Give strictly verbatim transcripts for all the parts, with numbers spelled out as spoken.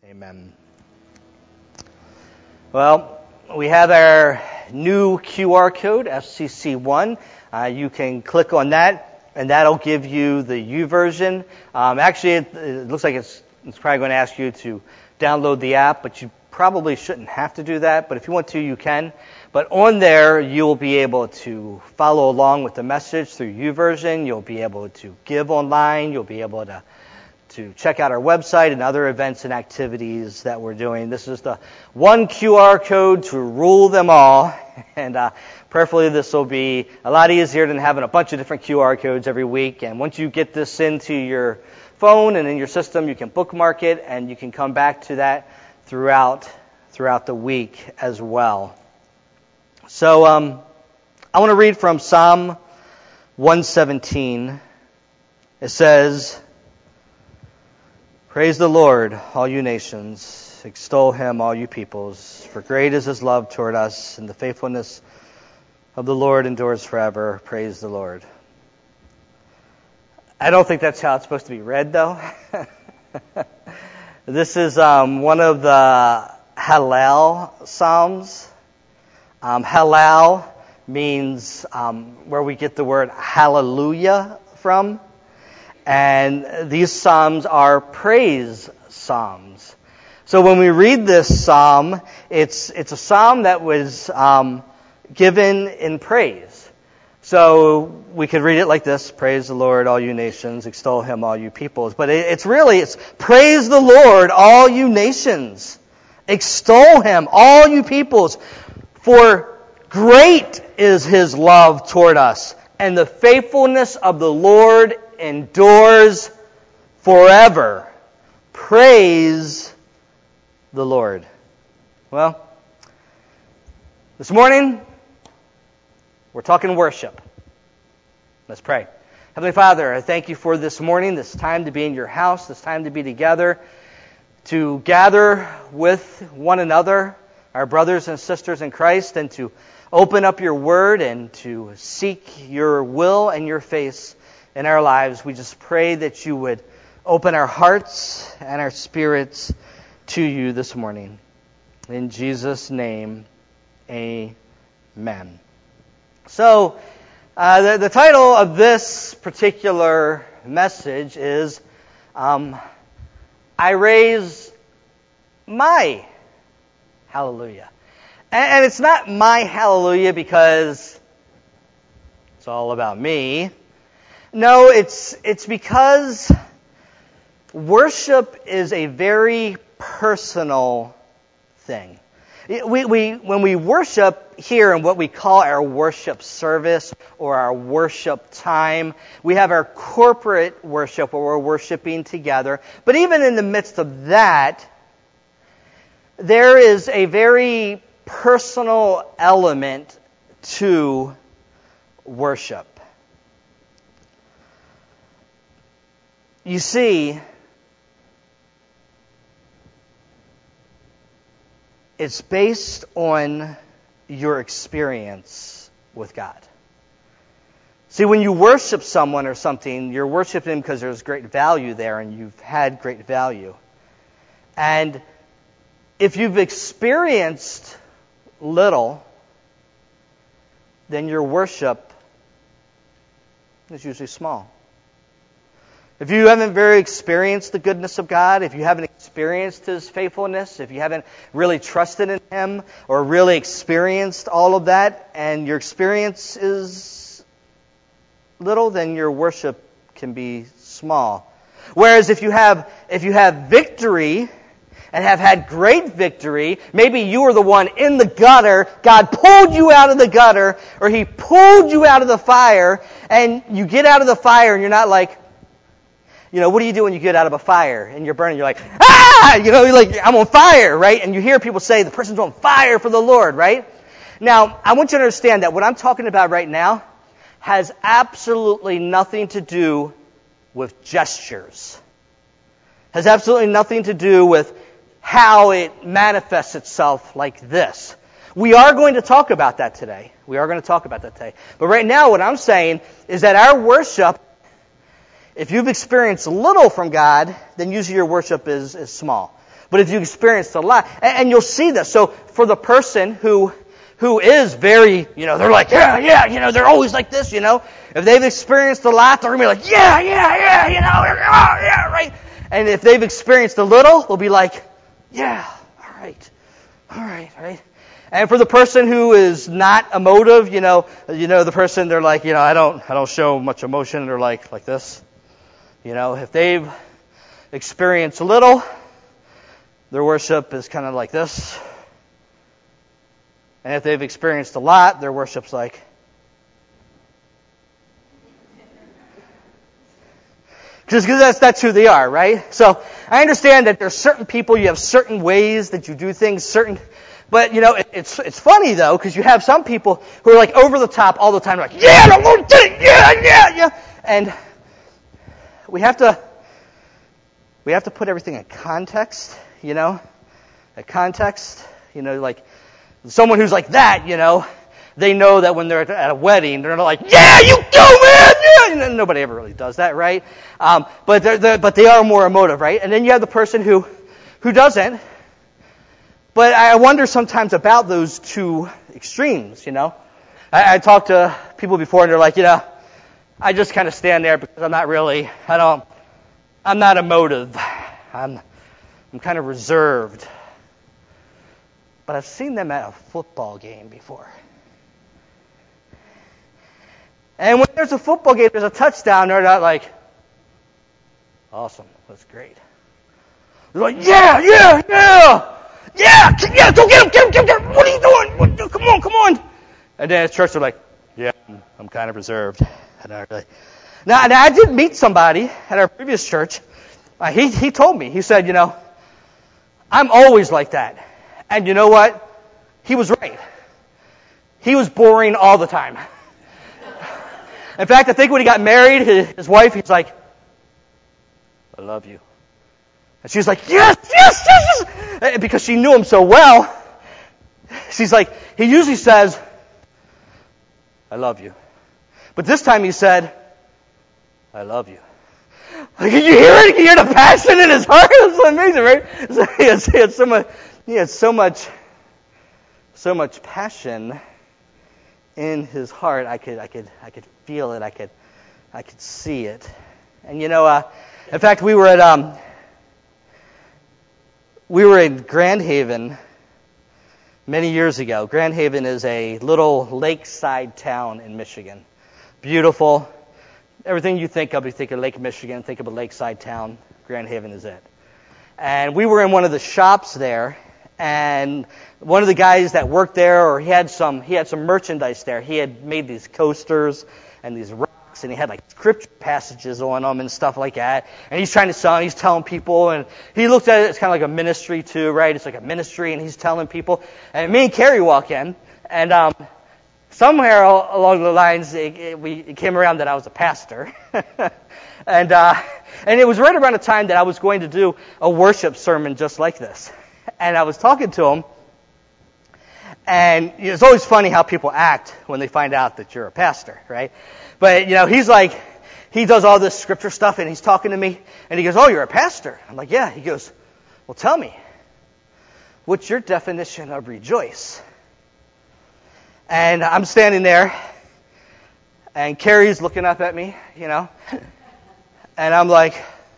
Amen. Well, we have our new Q R code, F C C one. Uh, you can click on that, and that'll give you the U version. Um, actually, it, it looks like it's, it's probably going to ask you to download the app, but you probably shouldn't have to do that. But if you want to, you can. But on there, you'll be able to follow along with the message through U version. You'll be able to give online. You'll be able to to check out our website and other events and activities that we're doing. This is the one Q R code to rule them all. And uh, prayerfully, this will be a lot easier than having a bunch of different Q R codes every week. And once you get this into your phone and in your system, you can bookmark it, and you can come back to that throughout throughout the week as well. So um, I want to read from Psalm one seventeen. It says, "Praise the Lord, all you nations. Extol him, all you peoples. For great is his love toward us, and the faithfulness of the Lord endures forever. Praise the Lord." I don't think that's how it's supposed to be read, though. This is um, one of the Hallel Psalms. Um, Hallel means um, where we get the word hallelujah from. And these psalms are praise psalms. So when we read this psalm, it's it's a psalm that was um, given in praise. So we could read it like this: "Praise the Lord, all you nations. Extol him, all you peoples." But it, it's really, it's "Praise the Lord, all you nations. Extol him, all you peoples. For great is his love toward us, and the faithfulness of the Lord endures forever. Praise the Lord." Well, this morning, we're talking worship. Let's pray. Heavenly Father, I thank you for this morning, this time to be in your house, this time to be together, to gather with one another, our brothers and sisters in Christ, and to open up your word and to seek your will and your face in our lives. We just pray that you would open our hearts and our spirits to you this morning. In Jesus' name, amen. So, uh, the, the title of this particular message is, um, I Raise My Hallelujah. And, and it's not my hallelujah because it's all about me. No, it's it's because worship is a very personal thing. We we when we worship here in what we call our worship service or our worship time, we have our corporate worship where we're worshiping together. But even in the midst of that, there is a very personal element to worship. You see, it's based on your experience with God. See, when you worship someone or something, you're worshiping him because there's great value there and you've had great value. And if you've experienced little, then your worship is usually small. If you haven't very experienced the goodness of God, if you haven't experienced his faithfulness, if you haven't really trusted in him or really experienced all of that, and your experience is little, then your worship can be small. Whereas if you have if you have victory and have had great victory, maybe you were the one in the gutter, God pulled you out of the gutter, or he pulled you out of the fire, and you get out of the fire and you're not like, you know, what do you do when you get out of a fire and you're burning? You're like, ah! You know, you're like, I'm on fire, right? And you hear people say the person's on fire for the Lord, right? Now, I want you to understand that what I'm talking about right now has absolutely nothing to do with gestures. Has absolutely nothing to do with how it manifests itself like this. We are going to talk about that today. We are going to talk about that today. But right now, what I'm saying is that our worship, if you've experienced little from God, then usually your worship is, is small. But if you experienced a lot, and, and you'll see this. So for the person who who is very, you know, they're like, yeah, yeah, you know, they're always like this, you know. If they've experienced a lot, they're going to be like, yeah, yeah, yeah, you know, oh, yeah, right. And if they've experienced a little, they'll be like, yeah, all right, all right, right. And for the person who is not emotive, you know, you know, the person, they're like, you know, I don't, I don't show much emotion. They're like, like this. You know, if they've experienced a little, their worship is kind of like this. And if they've experienced a lot, their worship's like. Because that's, that's who they are, right? So I understand that there's certain people, you have certain ways that you do things, certain, but you know, it, it's it's funny though, because you have some people who are like over the top all the time, like, yeah, the Lord did it, yeah, yeah, yeah. And we have to, we have to put everything in context, you know, a context, you know, like, someone who's like that, you know, they know that when they're at a wedding, they're not like, yeah, you go, man, yeah. Nobody ever really does that, right? Um, but they're, they're, but they are more emotive, right? And then you have the person who, who doesn't. But I wonder sometimes about those two extremes, you know. I, I talked to people before, and they're like, you know, I just kind of stand there because I'm not really, I don't, I'm not emotive. I'm, I'm kind of reserved. But I've seen them at a football game before. And when there's a football game, there's a touchdown, they're not like, awesome, that's great. They're like, yeah, yeah, yeah, yeah, yeah, go get him, get him, get him, get him. What are you doing? What, come on, come on. And then at church, they're like, yeah, I'm, I'm kind of reserved. And I really, now, now, I did meet somebody at our previous church. Uh, he, he told me, he said, you know, I'm always like that. And you know what? He was right. He was boring all the time. In fact, I think when he got married, his, his wife, he's like, I love you. And she's like, yes, yes, yes, yes. And because she knew him so well, she's like, he usually says, I love you. But this time he said, I love you. Like, can you hear it? Can you hear the passion in his heart? It's amazing, right? So he, has, he, has so much, he has so much, so much passion in his heart. I could, I could, I could feel it. I could, I could see it. And you know, uh, in fact, we were at, um, we were in Grand Haven many years ago. Grand Haven is a little lakeside town in Michigan. Beautiful. Everything you think of, you think of Lake Michigan, think of a lakeside town. Grand Haven is it. And we were in one of the shops there, and one of the guys that worked there, or he had some, he had some merchandise there. He had made these coasters and these rocks, and he had like scripture passages on them and stuff like that. And he's trying to sell, and he's telling people, and he looked at it as kind of like a ministry too, right? It's like a ministry, and he's telling people. And me and Carrie walk in, and um, somewhere along the lines, it, it, we, it came around that I was a pastor. and uh, and it was right around the time that I was going to do a worship sermon just like this. And I was talking to him, and you know, it's always funny how people act when they find out that you're a pastor, right? But, you know, he's like, he does all this scripture stuff, and he's talking to me, and he goes, oh, you're a pastor? I'm like, yeah. He goes, well, tell me, what's your definition of rejoice? And I'm standing there, and Carrie's looking up at me, you know, and I'm like,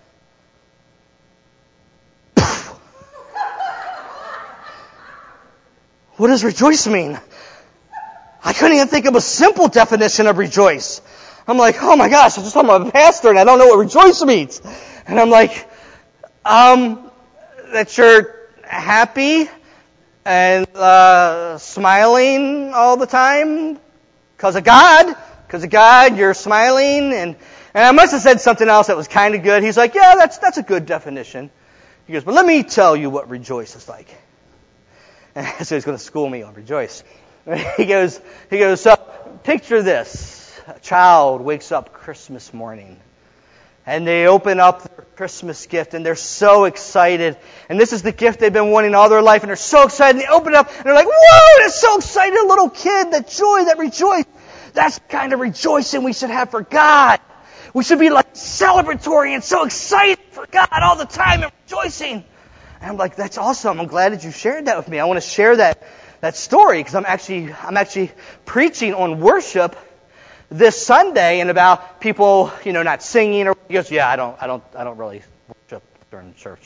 what does rejoice mean? I couldn't even think of a simple definition of rejoice. I'm like, oh my gosh, I just told I'm a pastor and I don't know what rejoice means. And I'm like, um, that you're happy and uh, smiling all the time because of God. Because of God, you're smiling. And, and I must have said something else that was kind of good. He's like, yeah, that's that's a good definition. He goes, but let me tell you what rejoice is like. So he's going to school me on rejoice. He goes, he goes, so picture this. A child wakes up Christmas morning, and they open up their Christmas gift, and they're so excited. And this is the gift they've been wanting all their life, and they're so excited. And they open it up, and they're like, whoa, they're so excited. A little kid, that joy, that rejoice. That's the kind of rejoicing we should have for God. We should be like celebratory and so excited for God all the time and rejoicing. And I'm like, that's awesome. I'm glad that you shared that with me. I want to share that that story because I'm actually I'm actually preaching on worship this Sunday and about people, you know, not singing. Or he goes, yeah, I don't I don't I don't really worship during church.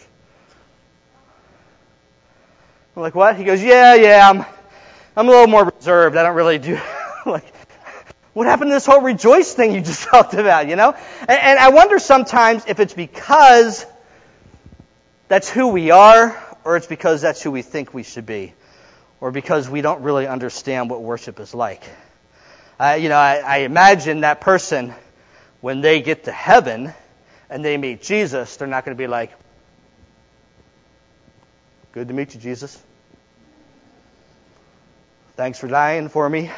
I'm like, what? He goes, yeah, yeah, I'm I'm a little more reserved. I don't really do like. What happened to this whole rejoice thing you just talked about, you know? And, and I wonder sometimes if it's because that's who we are, or it's because that's who we think we should be, or because we don't really understand what worship is like. Uh, you know, I, I imagine that person, when they get to heaven and they meet Jesus, they're not going to be like, good to meet you, Jesus. Thanks for dying for me.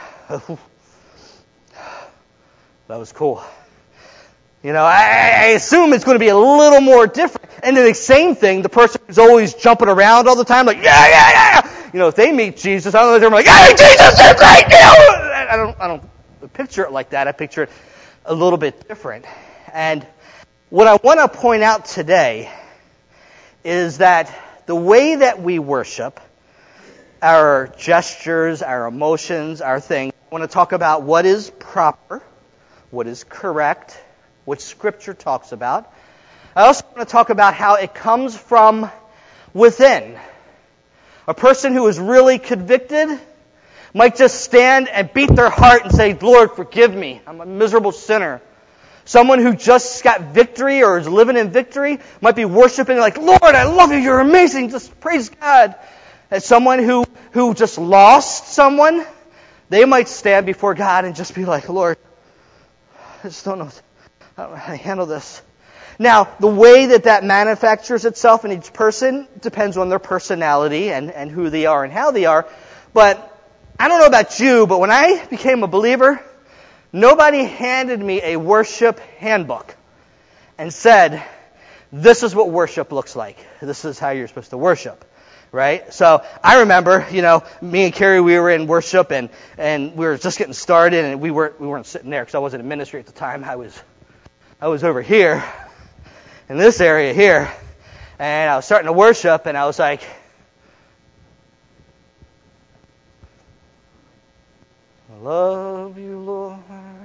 That was cool. You know, I, I assume it's going to be a little more different. And then the same thing, the person who's always jumping around all the time, like, yeah, yeah, yeah. You know, if they meet Jesus, I don't know if they're like, hey, Jesus, you're great. You know? I don't, I don't picture it like that. I picture it a little bit different. And what I want to point out today is that the way that we worship, our gestures, our emotions, our things, I want to talk about what is proper, what is correct, what Scripture talks about. I also want to talk about how it comes from within. A person who is really convicted might just stand and beat their heart and say, Lord, forgive me. I'm a miserable sinner. Someone who just got victory or is living in victory might be worshiping like, Lord, I love you. You're amazing. Just praise God. And someone who, who just lost someone, they might stand before God and just be like, Lord, I just don't know, I don't know how to handle this. Now, the way that that manufactures itself in each person depends on their personality and, and who they are and how they are. But I don't know about you, but when I became a believer, nobody handed me a worship handbook and said, this is what worship looks like. This is how you're supposed to worship. Right? So I remember, you know, me and Carrie, we were in worship and, and we were just getting started and we weren't, we weren't sitting there because I wasn't in ministry at the time. I was, I was over here in this area here and I was starting to worship and I was like, I love you, Lord.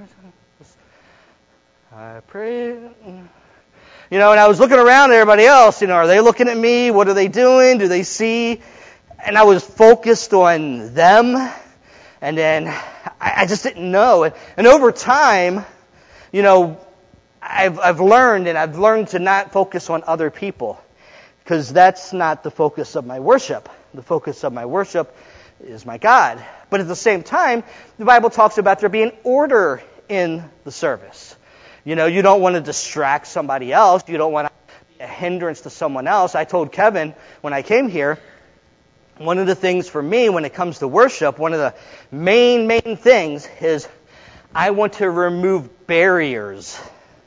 I pray. You know, and I was looking around at everybody else, you know, are they looking at me? What are they doing? Do they see? And I was focused on them. And then I, I just didn't know. And, and over time, you know, I've, I've learned, and I've learned to not focus on other people. Because that's not the focus of my worship. The focus of my worship is my God. But at the same time, the Bible talks about there being order in the service. You know, you don't want to distract somebody else. You don't want to be a hindrance to someone else. I told Kevin when I came here, one of the things for me when it comes to worship, one of the main, main things is I want to remove barriers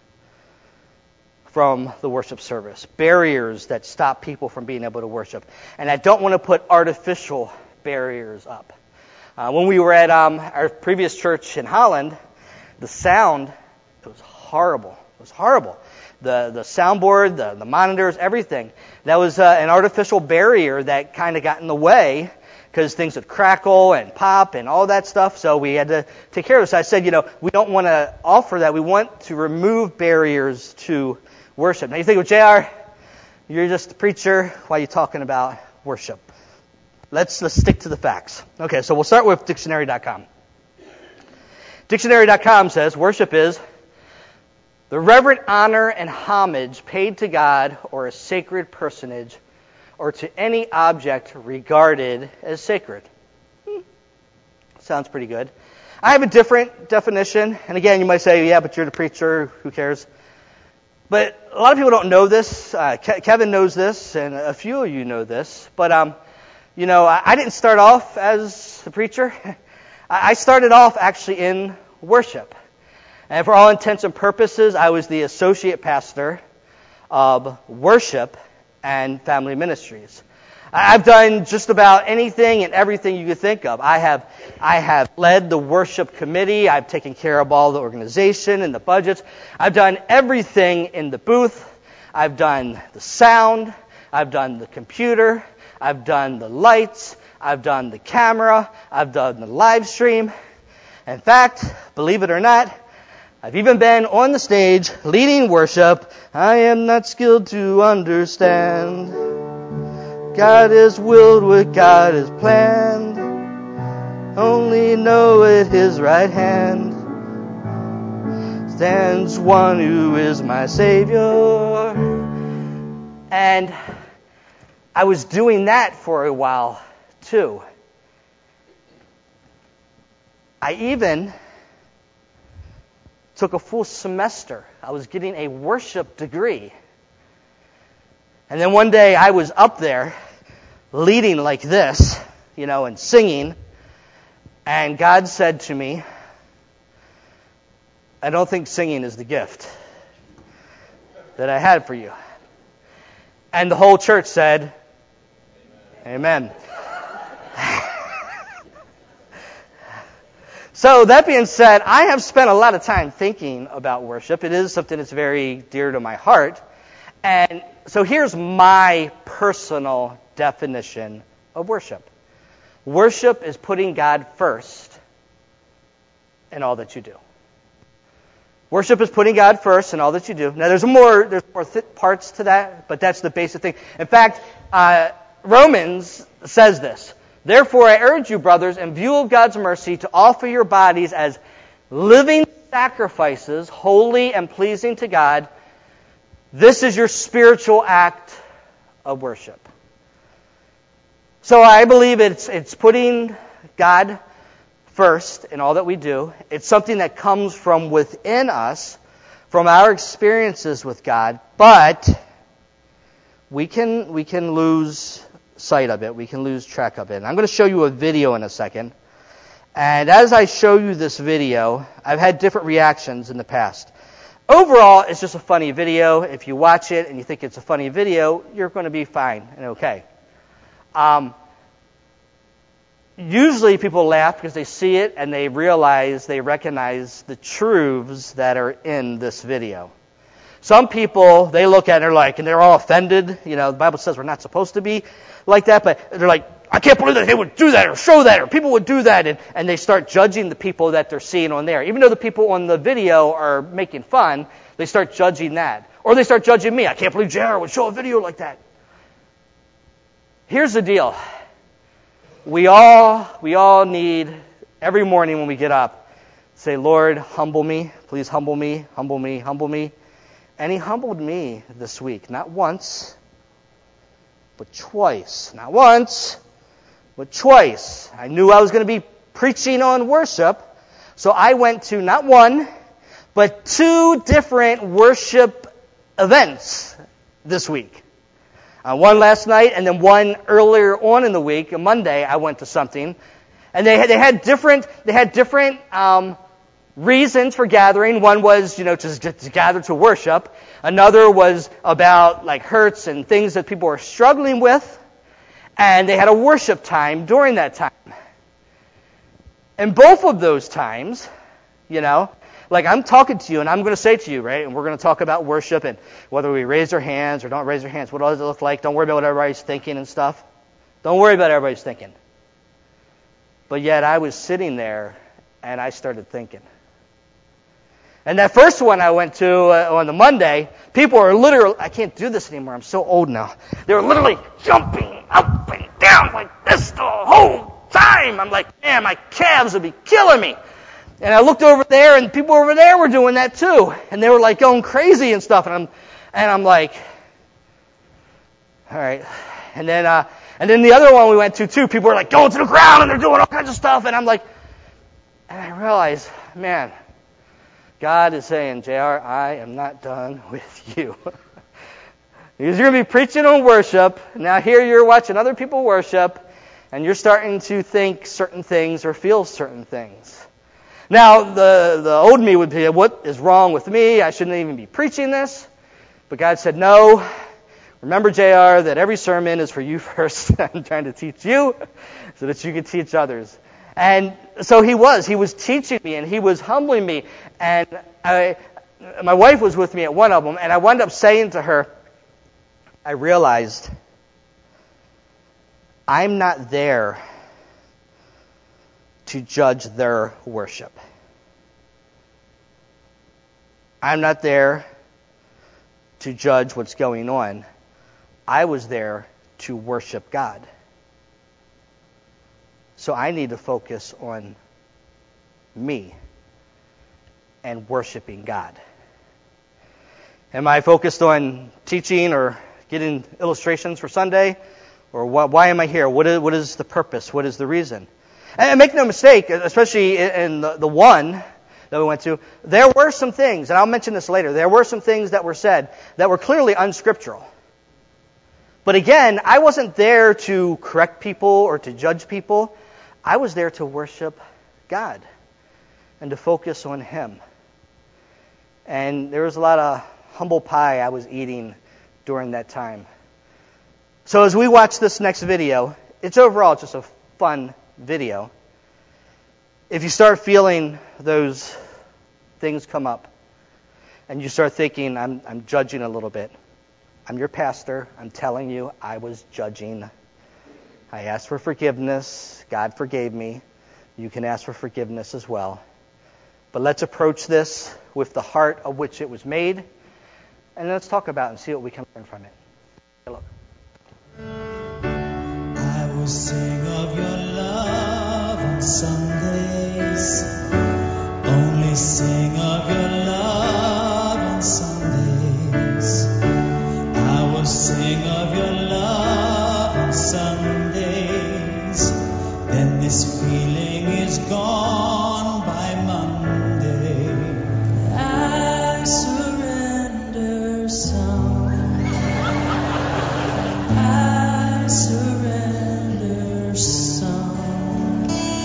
from the worship service. Barriers that stop people from being able to worship. And I don't want to put artificial barriers up. Uh, when we were at um, our previous church in Holland, the sound, it was horrible. It was horrible. The the soundboard, the, the monitors, everything. That was uh, an artificial barrier that kind of got in the way because things would crackle and pop and all that stuff. So we had to take care of it. So I said, you know, we don't want to offer that. We want to remove barriers to worship. Now you think, well, J R, you're just a preacher. Why are you talking about worship? Let's let's stick to the facts. Okay, so we'll start with dictionary dot com. dictionary dot com says worship is the reverent honor and homage paid to God or a sacred personage or to any object regarded as sacred. Hmm. Sounds pretty good. I have a different definition. And again, you might say, yeah, but you're the preacher. Who cares? But a lot of people don't know this. Uh, Ke- Kevin knows this, and a few of you know this. But, um, you know, I, I didn't start off as a preacher. I started off actually in worship. And for all intents and purposes, I was the associate pastor of worship and family ministries. I've done just about anything and everything you could think of. I have I have led the worship committee. I've taken care of all the organization and the budgets. I've done everything in the booth. I've done the sound. I've done the computer, I've done the lights, I've done the camera, I've done the live stream. In fact, believe it or not, I've even been on the stage leading worship. I am not skilled to understand. God has willed what God has planned. Only know at His right hand stands one who is my Savior. And I was doing that for a while too. I even took a full semester. I was getting a worship degree. And then one day I was up there leading like this, you know, and singing. And God said to me, I don't think singing is the gift that I had for you. And the whole church said, Amen. Amen. So that being said, I have spent a lot of time thinking about worship. It is something that's very dear to my heart. And so here's my personal definition of worship. Worship is putting God first in all that you do. Worship is putting God first in all that you do. Now there's more, there's more th- parts to that, but that's the basic thing. In fact, uh, Romans says this. Therefore, I urge you, brothers, in view of God's mercy, to offer your bodies as living sacrifices, holy and pleasing to God. This is your spiritual act of worship. So I believe it's it's putting God first in all that we do. It's something that comes from within us, from our experiences with God, but we can we can lose sight of it. We can lose track of it. And I'm going to show you a video in a second. And as I show you this video, I've had different reactions in the past. Overall, it's just a funny video. If you watch it and you think it's a funny video, you're going to be fine and okay. Um, usually people laugh because they see it and they realize, they recognize the truths that are in this video. Some people, they look at it and they're like, and they're all offended. You know, the Bible says we're not supposed to be like that, but they're like, I can't believe that they would do that or show that or people would do that. And, and they start judging the people that they're seeing on there. Even though the people on the video are making fun, they start judging that. Or they start judging me. I can't believe J R would show a video like that. Here's the deal. We all, we all need, every morning when we get up, say, Lord, humble me. Please humble me, humble me, humble me. And He humbled me this week. Not once, but twice. Not once, but twice. I knew I was going to be preaching on worship, so I went to not one, but two different worship events this week. Uh, one last night, and then one earlier on in the week, on Monday, I went to something, and they had, they had different they had different um, reasons for gathering. One was, you know, just to, to gather to worship. Another was about like hurts and things that people were struggling with. And they had a worship time during that time. And both of those times, you know, like I'm talking to you and I'm going to say to you, right, and we're going to talk about worship and whether we raise our hands or don't raise our hands, what does it look like? Don't worry about what everybody's thinking and stuff. Don't worry about what everybody's thinking. But yet I was sitting there and I started thinking. And that first one I went to uh, on the Monday, people are literally, I can't do this anymore, I'm so old now. They were literally jumping up and down like this the whole time. I'm like, man, my calves would be killing me. And I looked over there and people over there were doing that too. And they were like going crazy and stuff. And I'm, and I'm like, all right. And then, uh, and then the other one we went to too, people were like going to the ground and they're doing all kinds of stuff. And I'm like, and I realized, man, God is saying, J R, I am not done with you. Because you're going to be preaching on worship. Now here you're watching other people worship, and you're starting to think certain things or feel certain things. Now, the, the old me would be, what is wrong with me? I shouldn't even be preaching this. But God said, no. Remember, J R, that every sermon is for you first. I'm trying to teach you so that you can teach others. And so he was. He was teaching me, and he was humbling me. And I, my wife was with me at one of them, and I wound up saying to her, I realized I'm not there to judge their worship. I'm not there to judge what's going on. I was there to worship God. So I need to focus on me and worshiping God. Am I focused on teaching or getting illustrations for Sunday? Or what, why am I here? What is, what is the purpose? What is the reason? And make no mistake, especially in the, the one that we went to, there were some things, and I'll mention this later, there were some things that were said that were clearly unscriptural. But again, I wasn't there to correct people or to judge people. I was there to worship God and to focus on Him. And there was a lot of humble pie I was eating during that time. So as we watch this next video, it's overall just a fun video. If you start feeling those things come up and you start thinking, I'm, I'm judging a little bit. I'm your pastor. I'm telling you, I was judging. I asked for forgiveness. God forgave me. You can ask for forgiveness as well. But let's approach this with the heart of which it was made. And let's talk about it and see what we can learn from it. Hey, look. I will sing of your love on Sundays. Only sing of your love on Sundays. I will sing of your love on Sundays. Then this feeling is gone by Monday. I surrender some. I surrender some.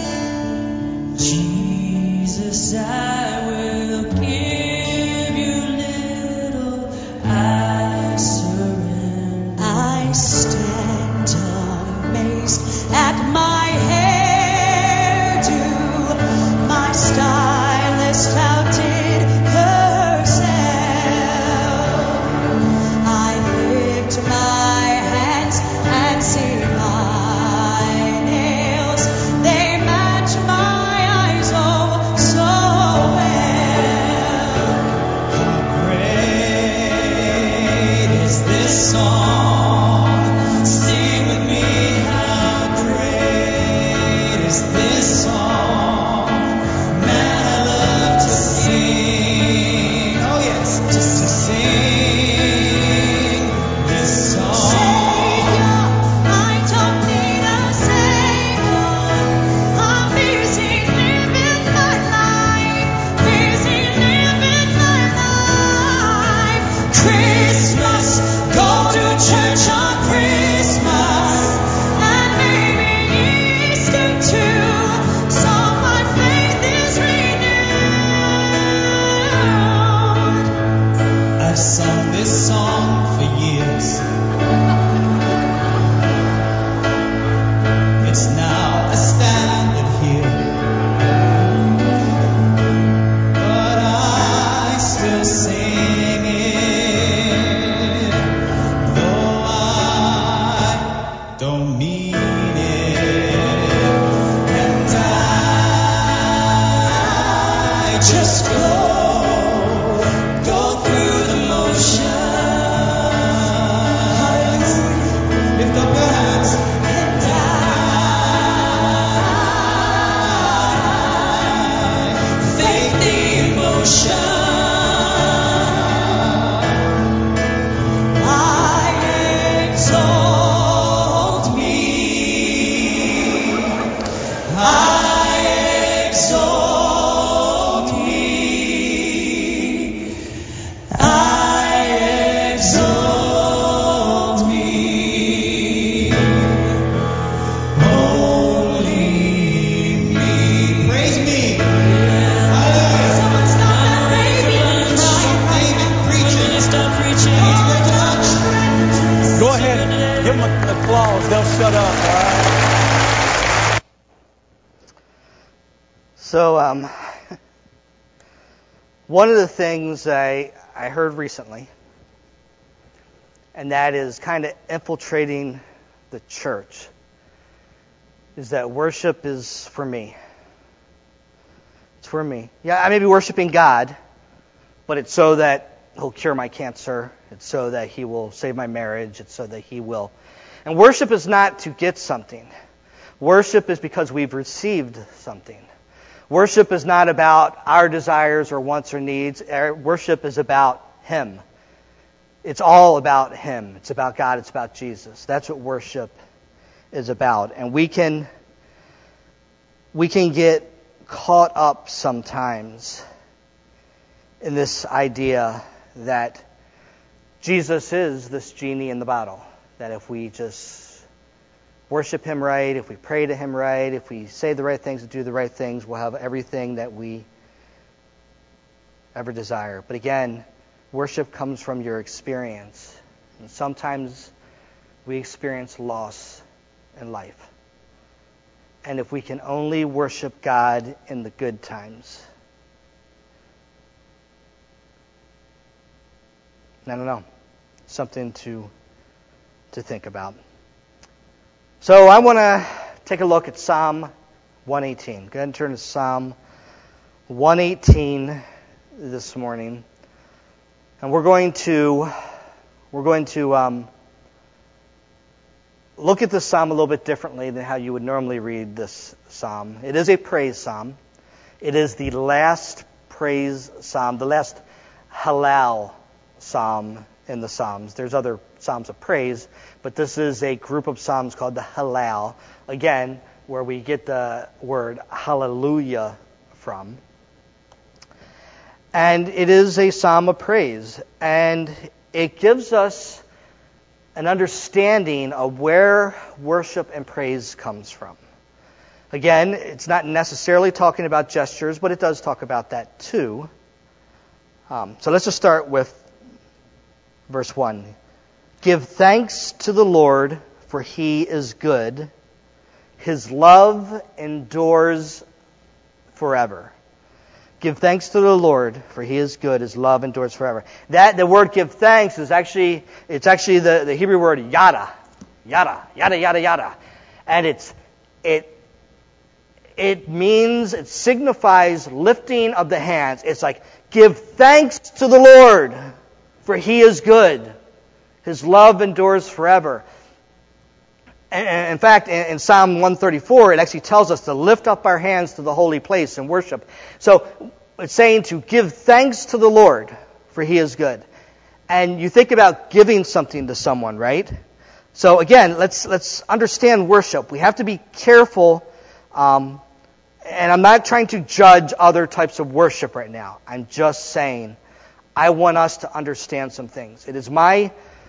Jesus, I will give you little. I surrender. I stand amazed at my hairdo. My stylist outdid herself. I licked my hands and see my nails. They match my eyes oh so well. How great is this song? Sing with me. How great is this song? Man, I love to sing. Oh yes, just to sing this song. Savior, I don't need a savior. I'm busy living my life. Busy living my life. Christmas, go to church on Christmas. And maybe Easter too. So my faith is renewed. I've sung this song for years. It's now a standard here. But I still sing it, though I don't mean it. And I just go, go through the motion. Hallelujah. Lift up your hands. And I fake the emotion. I exalt me. I exalt me. I exalt me. Only me. Praise me. Hallelujah. Someone stop that baby. Stop David preaching. Stop preaching. Go ahead, give them a applause. They'll shut up, all right? So, um, one of the things I, I heard recently and that is kind of infiltrating the church, is that worship is for me. It's for me. Yeah, I may be worshiping God, but it's so that He'll cure my cancer. It's so that He will save my marriage. It's so that He will. And worship is not to get something. Worship is because we've received something. Worship is not about our desires or wants or needs. Our worship is about Him. It's all about Him. It's about God. It's about Jesus. That's what worship is about. And we can, we can get caught up sometimes in this idea that Jesus is this genie in the bottle. That if we just worship Him right, if we pray to Him right, if we say the right things and do the right things, we'll have everything that we ever desire. But again, worship comes from your experience. And sometimes we experience loss in life. And if we can only worship God in the good times, I don't know, something to to think about. So I want to take a look at Psalm one eighteen. Go ahead and turn to Psalm one eighteen this morning, and we're going to we're going to um, look at this psalm a little bit differently than how you would normally read this psalm. It is a praise psalm. It is the last praise psalm, the last Hallel psalm in the Psalms. There's other psalms of praise, but this is a group of psalms called the Hallel, again, where we get the word hallelujah from. And it is a psalm of praise, and it gives us an understanding of where worship and praise comes from. Again, it's not necessarily talking about gestures, but it does talk about that too. Um, so let's just start with verse one. Give thanks to the Lord, for He is good. His love endures forever. Give thanks to the Lord, for He is good. His love endures forever. That the word "give thanks" is actually it's actually the, the Hebrew word yada, yada, yada, yada, yada, and it's it it means it signifies lifting of the hands. It's like give thanks to the Lord, for He is good. His love endures forever. And in fact, in Psalm one thirty-four, it actually tells us to lift up our hands to the holy place and worship. So it's saying to give thanks to the Lord, for He is good. And you think about giving something to someone, right? So again, let's let's understand worship. We have to be careful. Um, and I'm not trying to judge other types of worship right now. I'm just saying I want us to understand some things. It is my...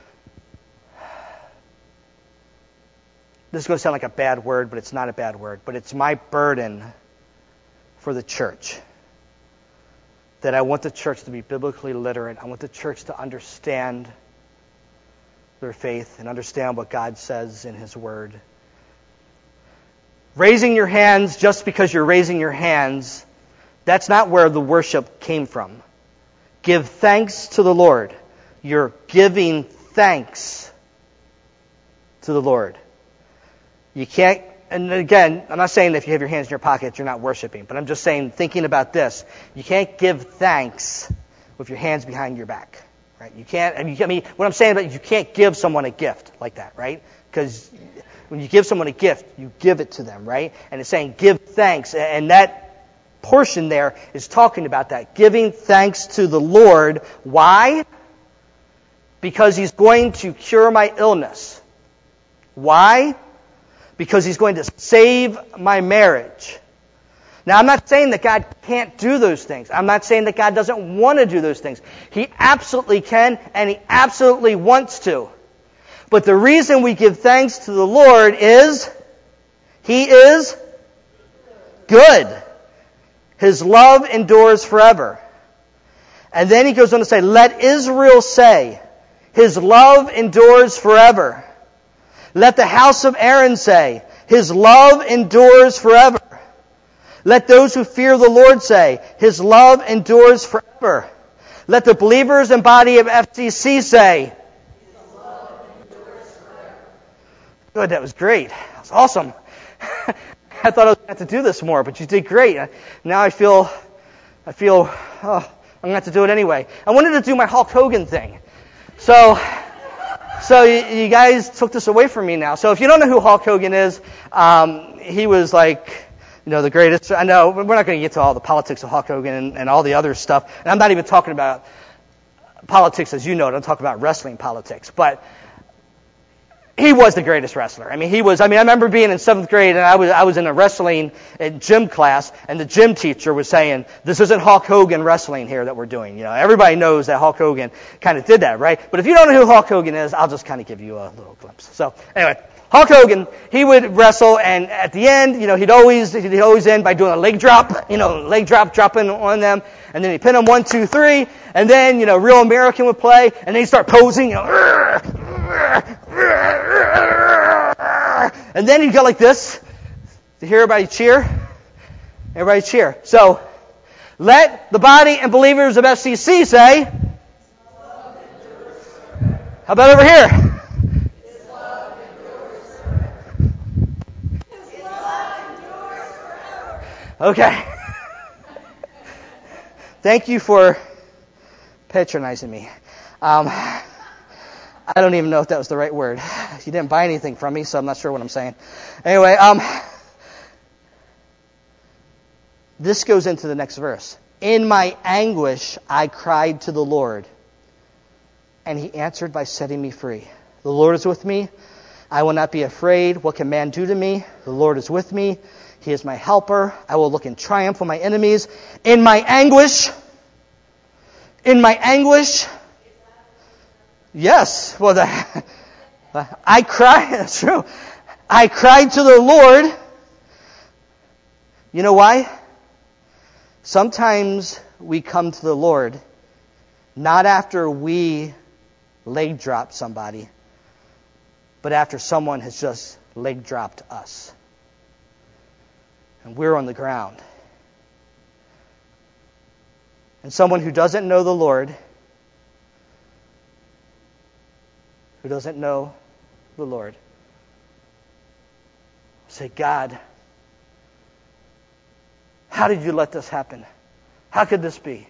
This is going to sound like a bad word, but it's not a bad word. But it's my burden for the church that I want the church to be biblically literate. I want the church to understand their faith and understand what God says in His Word. Raising your hands just because you're raising your hands, that's not where the worship came from. Give thanks to the Lord. You're giving thanks to the Lord. You can't, and again, I'm not saying that if you have your hands in your pockets, you're not worshiping, but I'm just saying, thinking about this, you can't give thanks with your hands behind your back, right? You can't, I mean, I mean what I'm saying about you can't give someone a gift like that, right? Because when you give someone a gift, you give it to them, right? And it's saying give thanks, and that portion there is talking about that, giving thanks to the Lord. Why? Because He's going to cure my illness. Why? Because He's going to save my marriage. Now, I'm not saying that God can't do those things. I'm not saying that God doesn't want to do those things. He absolutely can, and He absolutely wants to. But the reason we give thanks to the Lord is He is good. His love endures forever. And then He goes on to say, let Israel say, His love endures forever. Let the house of Aaron say, His love endures forever. Let those who fear the Lord say, His love endures forever. Let the believers and body of F C C say, His love good. That was great. That was awesome. I thought I was going to have to do this more, but you did great. Now I feel, I feel, oh, I'm going to have to do it anyway. I wanted to do my Hulk Hogan thing. So, so you, you guys took this away from me now. So if you don't know who Hulk Hogan is, um, he was like, you know, the greatest. I know we're not going to get to all the politics of Hulk Hogan and, and all the other stuff. And I'm not even talking about politics as you know it. I'm talking about wrestling politics. But he was the greatest wrestler. I mean, he was, I mean, I remember being in seventh grade and I was, I was in a wrestling gym class and the gym teacher was saying, this isn't Hulk Hogan wrestling here that we're doing. You know, everybody knows that Hulk Hogan kind of did that, right? But if you don't know who Hulk Hogan is, I'll just kind of give you a little glimpse. So anyway, Hulk Hogan, he would wrestle and at the end, you know, he'd always, he'd always end by doing a leg drop, you know, leg drop, dropping on them. And then he'd pin them one, two, three. And then, you know, Real American would play and then he'd start posing, you know, and then he'd go like this to hear everybody cheer. Everybody cheer. So, let the body and believers of F C C say, how about over here? Okay. Thank you for patronizing me. Um, I don't even know if that was the right word. You didn't buy anything from me, so I'm not sure what I'm saying. Anyway, um, this goes into the next verse. In my anguish, I cried to the Lord, and he answered by setting me free. The Lord is with me. I will not be afraid. What can man do to me? The Lord is with me. He is my helper. I will look in triumph on my enemies. In my anguish, in my anguish, yes, well, the, I cried, that's true. I cried to the Lord. You know why? Sometimes we come to the Lord not after we leg drop somebody, but after someone has just leg dropped us. And we're on the ground. And someone who doesn't know the Lord, who doesn't know the Lord, say, God, how did you let this happen? How could this be?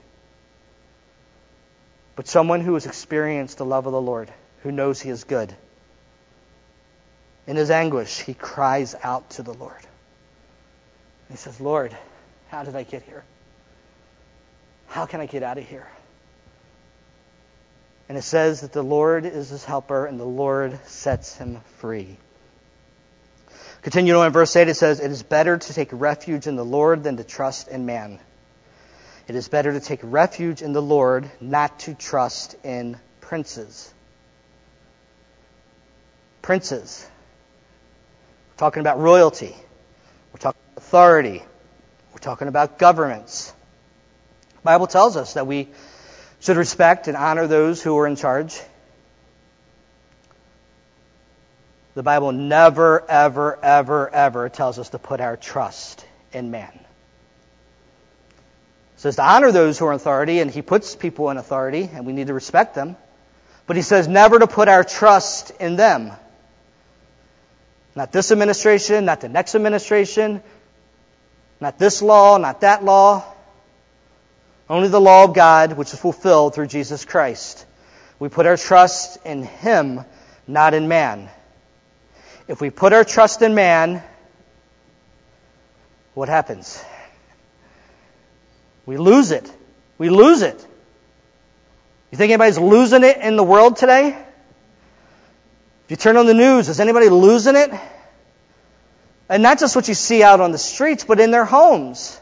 But someone who has experienced the love of the Lord, who knows He is good, in his anguish, he cries out to the Lord. He says, Lord, how did I get here? How can I get out of here? And it says that the Lord is his helper and the Lord sets him free. Continuing on in verse eight, it says, it is better to take refuge in the Lord than to trust in man. It is better to take refuge in the Lord, not to trust in princes. Princes. We're talking about royalty. We're talking about authority. We're talking about governments. The Bible tells us that we should respect and honor those who are in charge. The Bible never, ever, ever, ever tells us to put our trust in man. It says to honor those who are in authority, and he puts people in authority, and we need to respect them. But he says never to put our trust in them. Not this administration, not the next administration, not this law, not that law. Only the law of God, which is fulfilled through Jesus Christ. We put our trust in Him, not in man. If we put our trust in man, what happens? We lose it. We lose it. You think anybody's losing it in the world today? If you turn on the news, is anybody losing it? And not just what you see out on the streets, but in their homes.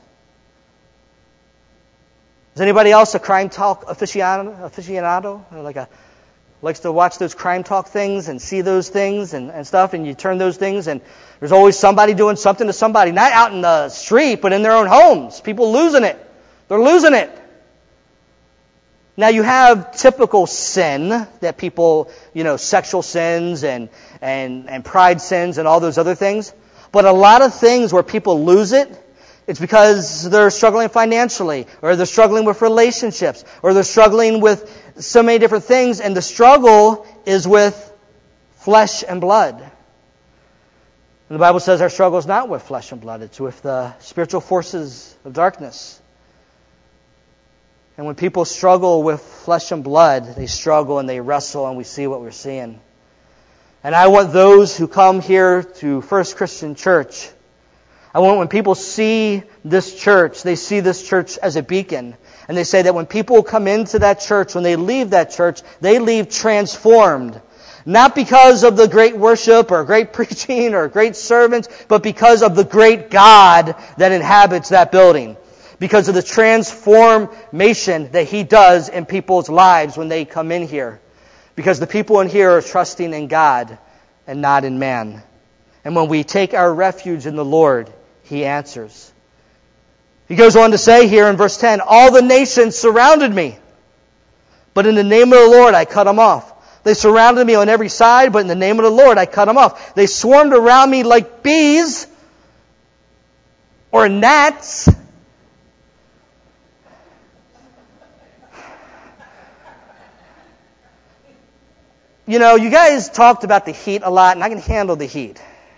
Is anybody else a crime talk aficionado? aficionado? Like a likes to watch those crime talk things and see those things and, and stuff, and you turn those things, and there's always somebody doing something to somebody, not out in the street, but in their own homes. People losing it. They're losing it. Now you have typical sin that people, you know, sexual sins and, and, and pride sins and all those other things. But a lot of things where people lose it, it's because they're struggling financially, or they're struggling with relationships, or they're struggling with so many different things, and the struggle is with flesh and blood. And the Bible says our struggle is not with flesh and blood. It's with the spiritual forces of darkness. And when people struggle with flesh and blood, they struggle and they wrestle, and we see what we're seeing. And I want those who come here to First Christian Church, I want when people see this church, they see this church as a beacon. And they say that when people come into that church, when they leave that church, they leave transformed. Not because of the great worship or great preaching or great servants, but because of the great God that inhabits that building. Because of the transformation that He does in people's lives when they come in here. Because the people in here are trusting in God and not in man. And when we take our refuge in the Lord, He answers. He goes on to say here in verse ten, all the nations surrounded me, but in the name of the Lord I cut them off. They surrounded me on every side, but in the name of the Lord I cut them off. They swarmed around me like bees or gnats. You know, you guys talked about the heat a lot, and I can handle the heat.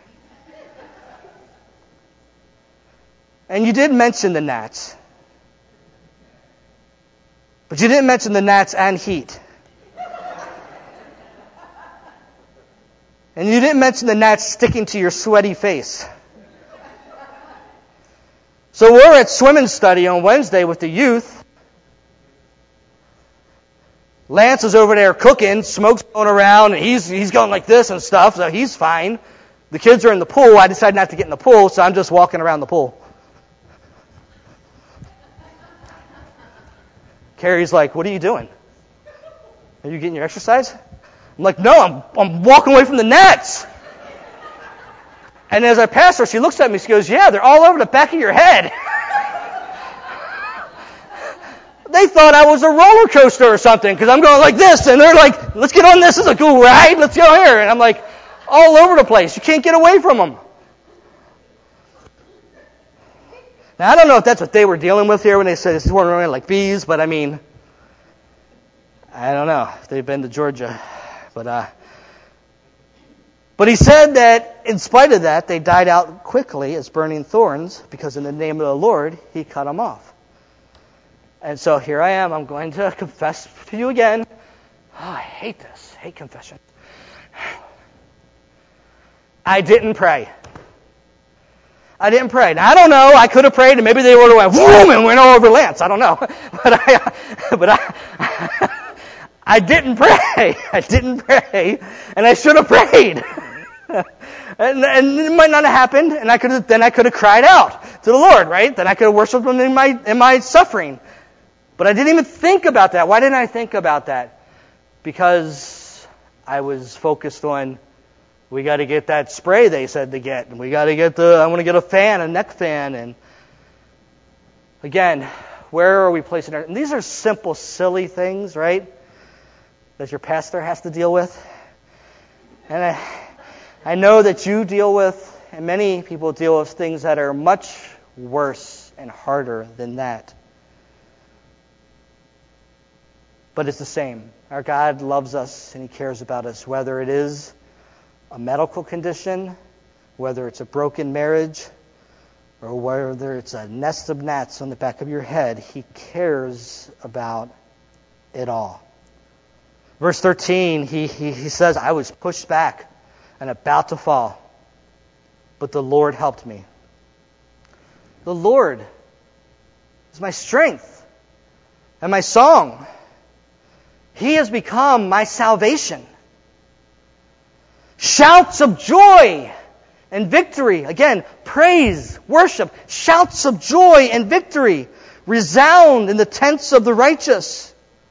And you did mention the gnats. But you didn't mention the gnats and heat. And you didn't mention the gnats sticking to your sweaty face. So we're at swimming study on Wednesday with the youth. Lance is over there cooking, smoke's going around, and he's he's going like this and stuff, so he's fine. The kids are in the pool. I decided not to get in the pool, so I'm just walking around the pool. Carrie's like, what are you doing? Are you getting your exercise? I'm like, no, I'm I'm walking away from the nets. And as I pass her, she looks at me, she goes, yeah, they're all over the back of your head. They thought I was a roller coaster or something, because I'm going like this, and they're like, let's get on this, this is a cool ride, let's go here. And I'm like, all over the place. You can't get away from them. Now, I don't know if that's what they were dealing with here when they said this is running around like bees, but I mean, I don't know if they've been to Georgia. But, uh, but he said that in spite of that, they died out quickly as burning thorns, because in the name of the Lord, He cut them off. And so here I am. I'm going to confess to you again. Oh, I hate this. I hate confession. I didn't pray. I didn't pray. Now, I don't know. I could have prayed, and maybe they would have went whoom and went all over Lance. I don't know. But I, but I, I didn't pray. I didn't pray, and I should have prayed. And, and it might not have happened, and I could have, then I could have cried out to the Lord, right? Then I could have worshipped Him in my in my suffering. But I didn't even think about that. Why didn't I think about that? Because I was focused on, we got to get that spray they said to get, and we got to get the, I want to get a fan, a neck fan, and again, where are we placing our, and these are simple, silly things, right? That your pastor has to deal with. And I, I know that you deal with, and many people deal with things that are much worse and harder than that. But it's the same. Our God loves us and He cares about us, whether it is a medical condition, whether it's a broken marriage, or whether it's a nest of gnats on the back of your head. He cares about it all. Verse thirteen, he, he, he says, I was pushed back and about to fall, but the Lord helped me. The Lord is my strength and my song. He has become my salvation. Shouts of joy and victory. Again, praise, worship, shouts of joy and victory resound in the tents of the righteous.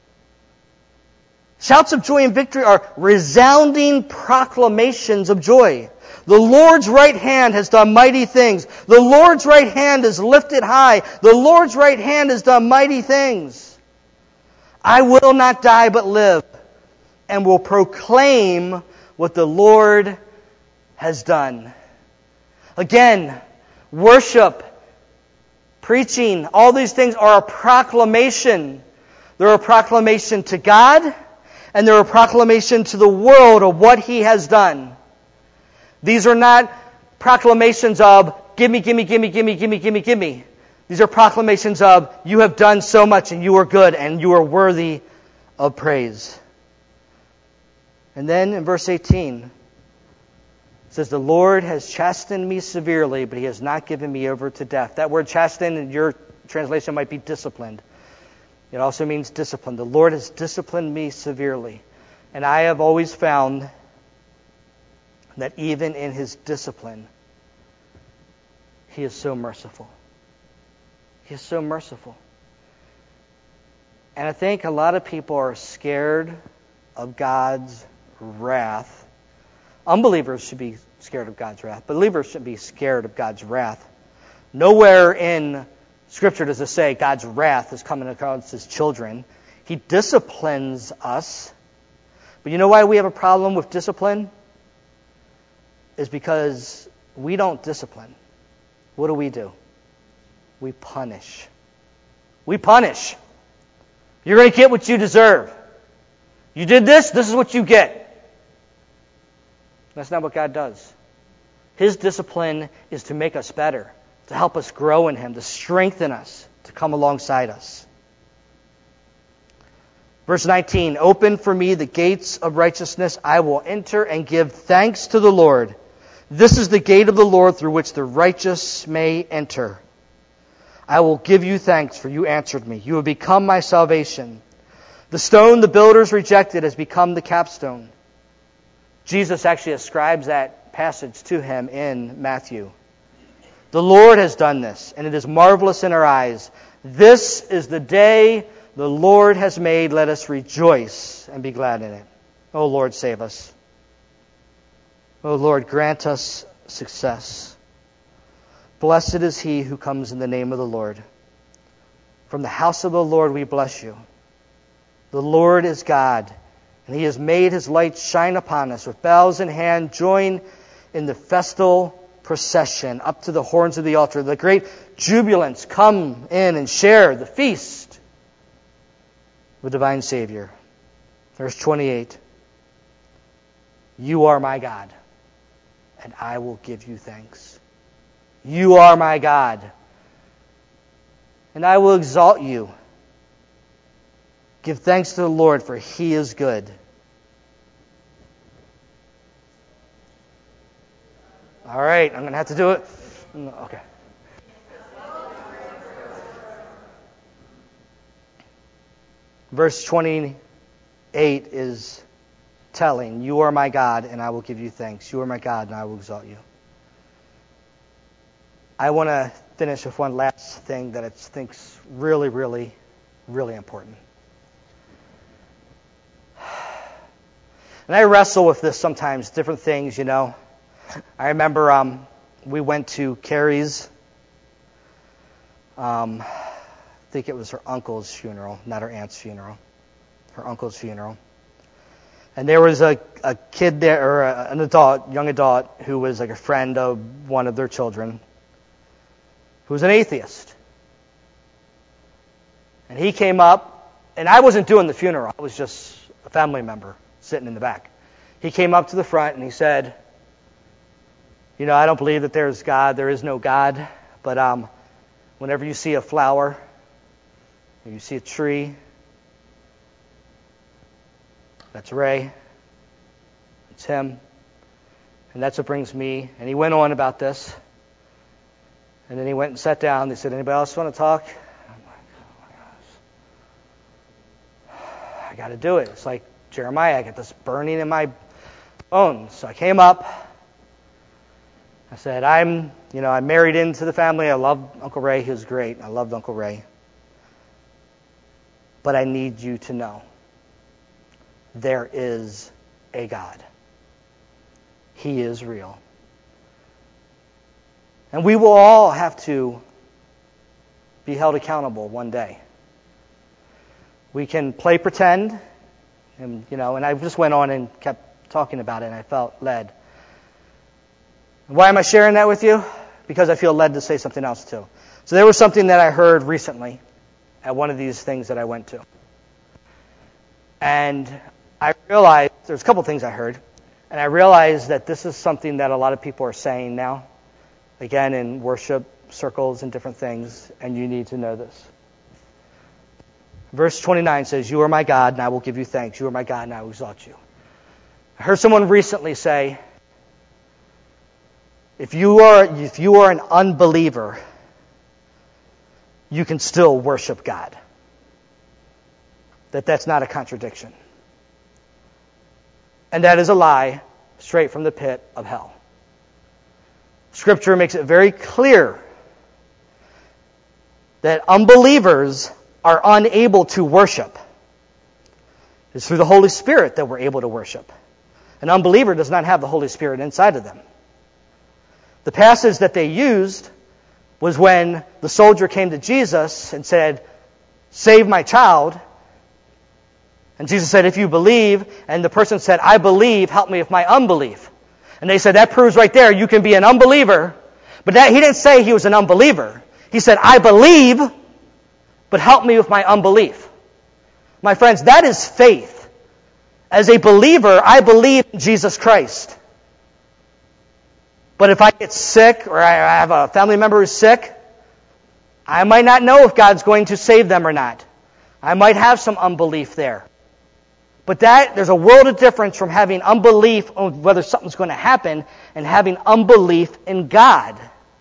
Shouts of joy and victory are resounding proclamations of joy. The Lord's right hand has done mighty things. The Lord's right hand is lifted high. The Lord's right hand has done mighty things. I will not die but live, and will proclaim what the Lord has done. Again, worship, preaching, all these things are a proclamation. They're a proclamation to God, and they're a proclamation to the world of what He has done. These are not proclamations of, gimme, gimme, gimme, gimme, gimme, gimme, gimme. These are proclamations of, you have done so much and you are good and you are worthy of praise. And then in verse eighteen, it says, the Lord has chastened me severely, but he has not given me over to death. That word chastened in your translation might be disciplined. It also means discipline. The Lord has disciplined me severely. And I have always found that even in his discipline, he is so merciful. He is so merciful. And I think a lot of people are scared of God's wrath. Unbelievers should be scared of God's wrath. Believers should be scared of God's wrath. Nowhere in Scripture does it say God's wrath is coming against his children. He disciplines us. But you know why we have a problem with discipline? Is because we don't discipline. What do we do? We punish. We punish. You're going to get what you deserve. You did this, this is what you get. That's not what God does. His discipline is to make us better, to help us grow in him, to strengthen us, to come alongside us. Verse nineteen, open for me the gates of righteousness. I will enter and give thanks to the Lord. This is the gate of the Lord through which the righteous may enter. I will give you thanks, for you answered me. You have become my salvation. The stone the builders rejected has become the capstone. Jesus actually ascribes that passage to him in Matthew. The Lord has done this, and it is marvelous in our eyes. This is the day the Lord has made. Let us rejoice and be glad in it. O Lord, save us. O Lord, grant us success. Blessed is he who comes in the name of the Lord. From the house of the Lord we bless you. The Lord is God, and he has made his light shine upon us. With bells in hand, join in the festal procession up to the horns of the altar. The great jubilants come in and share the feast with divine Savior. Verse twenty-eight. You are my God, and I will give you thanks. You are my God, and I will exalt you. Give thanks to the Lord, for he is good. All right, I'm going to have to do it. Okay. Verse twenty-eight is telling, you are my God, and I will give you thanks. You are my God, and I will exalt you. I want to finish with one last thing that I think's really, really, really important. And I wrestle with this sometimes, different things, you know. I remember um, we went to Carrie's, um, I think it was her uncle's funeral, not her aunt's funeral, her uncle's funeral. And there was a, a kid there, or a, an adult, young adult, who was like a friend of one of their children, who was an atheist. And he came up, and I wasn't doing the funeral, I was just a family member sitting in the back. He came up to the front and he said, you know, I don't believe that there's God, there is no God, but um, whenever you see a flower, or you see a tree, that's Ray, it's him, and that's what brings me. And he went on about this, and then he went and sat down. They said, anybody else want to talk? I'm like, oh my gosh, I got to do it. It's like Jeremiah, I got this burning in my bones. So I came up. I said, I'm, you know, I'm married into the family. I love Uncle Ray. He was great. I loved Uncle Ray. But I need you to know there is a God. He is real. And we will all have to be held accountable one day. We can play pretend, and you know, and I just went on and kept talking about it, and I felt led. Why am I sharing that with you? Because I feel led to say something else too. So there was something that I heard recently at one of these things that I went to. And I realized, there's a couple things I heard. And I realize that this is something that a lot of people are saying now, again, in worship circles and different things, and you need to know this. Verse twenty-nine says, "You are my God, and I will give you thanks. You are my God, and I will exalt you." I heard someone recently say, if you are if you are an unbeliever, you can still worship God. That that's not a contradiction. And that is a lie straight from the pit of hell. Scripture makes it very clear that unbelievers are unable to worship. It's through the Holy Spirit that we're able to worship. An unbeliever does not have the Holy Spirit inside of them. The passage that they used was when the soldier came to Jesus and said, "Save my child." And Jesus said, "If you believe," and the person said, "I believe, help me with my unbelief." And they said, "That proves right there you can be an unbeliever." But that, he didn't say he was an unbeliever. He said, "I believe, but help me with my unbelief." My friends, that is faith. As a believer, I believe in Jesus Christ. But if I get sick, or I have a family member who's sick, I might not know if God's going to save them or not. I might have some unbelief there. But that, there's a world of difference from having unbelief on whether something's going to happen and having unbelief in God.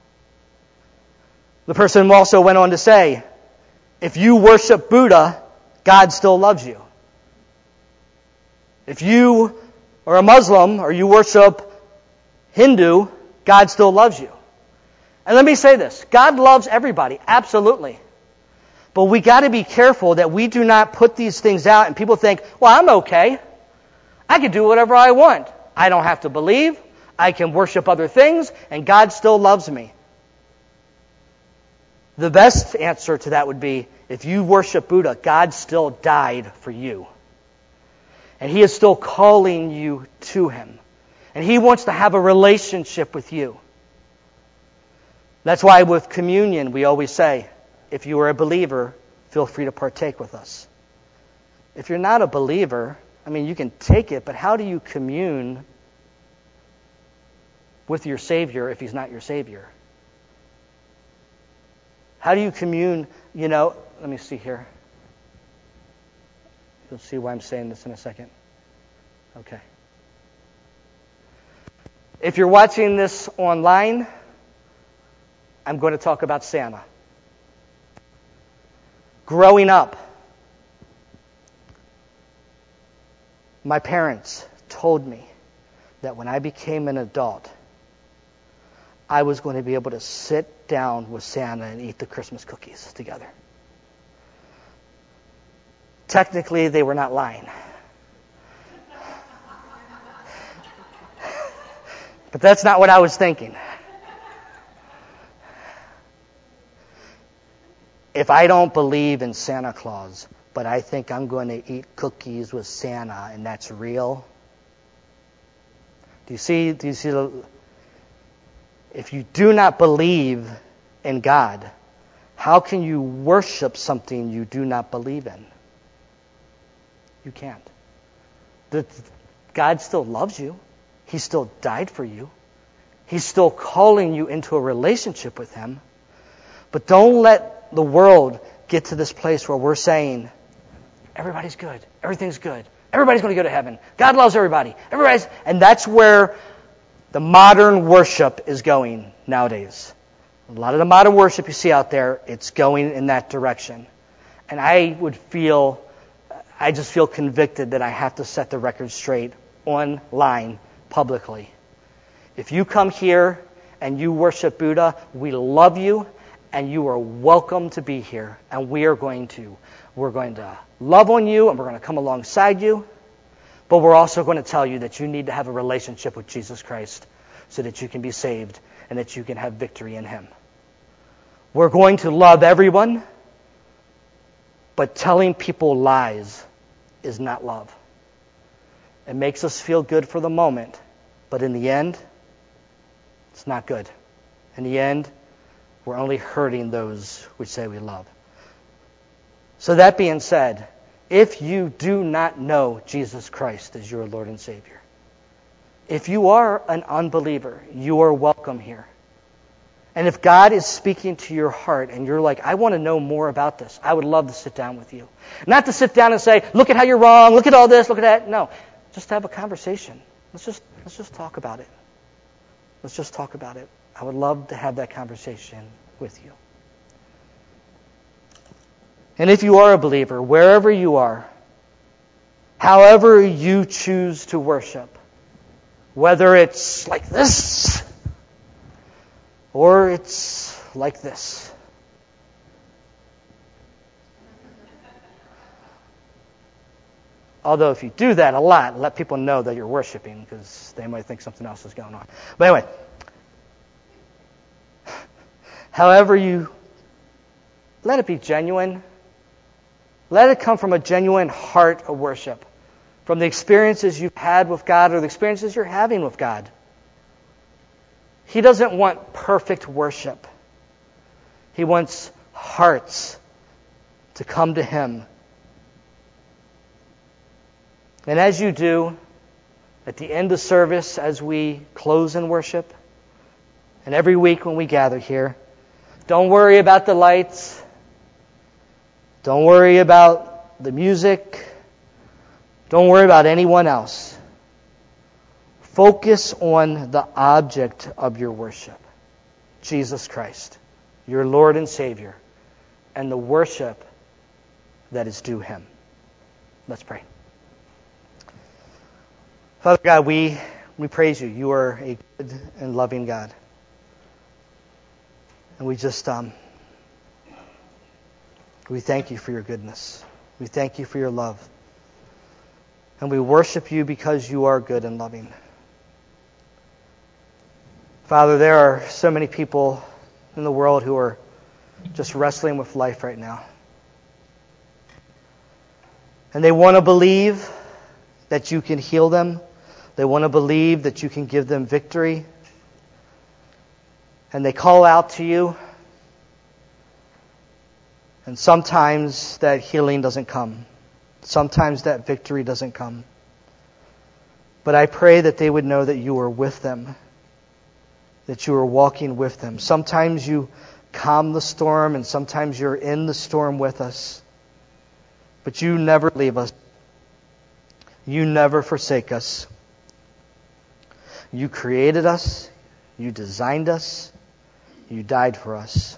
The person also went on to say, if you worship Buddha, God still loves you. If you are a Muslim or you worship Hindu, God still loves you. And let me say this, God loves everybody, absolutely. But we got to be careful that we do not put these things out and people think, well, I'm okay. I can do whatever I want. I don't have to believe. I can worship other things, and God still loves me. The best answer to that would be, if you worship Buddha, God still died for you. And He is still calling you to Him. And He wants to have a relationship with you. That's why with communion we always say, if you are a believer, feel free to partake with us. If you're not a believer, I mean, you can take it, but how do you commune with your Savior if He's not your Savior? How do you commune, you know, let me see here. You'll see why I'm saying this in a second. Okay. If you're watching this online, I'm going to talk about Santa. Growing up, my parents told me that when I became an adult, I was going to be able to sit down with Santa and eat the Christmas cookies together. Technically, they were not lying. But that's not what I was thinking. If I don't believe in Santa Claus, but I think I'm going to eat cookies with Santa and that's real. Do you see, do you see the, if you do not believe in God, how can you worship something you do not believe in? You can't. The, God still loves you. He still died for you. He's still calling you into a relationship with Him. But don't let the world get to this place where we're saying, everybody's good, everything's good, everybody's going to go to heaven, God loves everybody, everybody's, and that's where the modern worship is going nowadays. A lot of the modern worship you see out there, it's going in that direction. And I would feel, I just feel convicted that I have to set the record straight online, publicly. If you come here and you worship Buddha, we love you. And you are welcome to be here. And we are going to, we're going to love on you, and we're going to come alongside you. But we're also going to tell you that you need to have a relationship with Jesus Christ so that you can be saved and that you can have victory in Him. We're going to love everyone, but telling people lies is not love. It makes us feel good for the moment, but in the end, it's not good. In the end, we're only hurting those we say we love. So that being said, if you do not know Jesus Christ as your Lord and Savior, if you are an unbeliever, you are welcome here. And if God is speaking to your heart and you're like, I want to know more about this, I would love to sit down with you. Not to sit down and say, look at how you're wrong, look at all this, look at that. No, just have a conversation. Let's just let's just talk about it. Let's just talk about it. I would love to have that conversation with you. And if you are a believer, wherever you are, however you choose to worship, whether it's like this, or it's like this. Although if you do that a lot, let people know that you're worshiping, because they might think something else is going on. But anyway, however you, let it be genuine. Let it come from a genuine heart of worship, from the experiences you've had with God or the experiences you're having with God. He doesn't want perfect worship. He wants hearts to come to Him. And as you do, at the end of service, as we close in worship, and every week when we gather here, don't worry about the lights. Don't worry about the music. Don't worry about anyone else. Focus on the object of your worship, Jesus Christ, your Lord and Savior, and the worship that is due Him. Let's pray. Father God, we, we praise you. You are a good and loving God. And we just, um, we thank you for your goodness. We thank you for your love. And we worship you because you are good and loving. Father, there are so many people in the world who are just wrestling with life right now. And they want to believe that you can heal them. They want to believe that you can give them victory. And they call out to you. And sometimes that healing doesn't come. Sometimes that victory doesn't come. But I pray that they would know that you are with them. That you are walking with them. Sometimes you calm the storm and sometimes you're in the storm with us. But you never leave us. You never forsake us. You created us. You designed us. You died for us.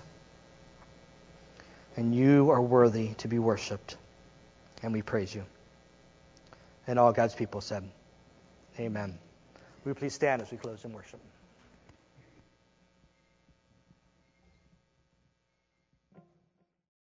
And you are worthy to be worshipped. And we praise you. And all God's people said, amen. Will you please stand as we close in worship?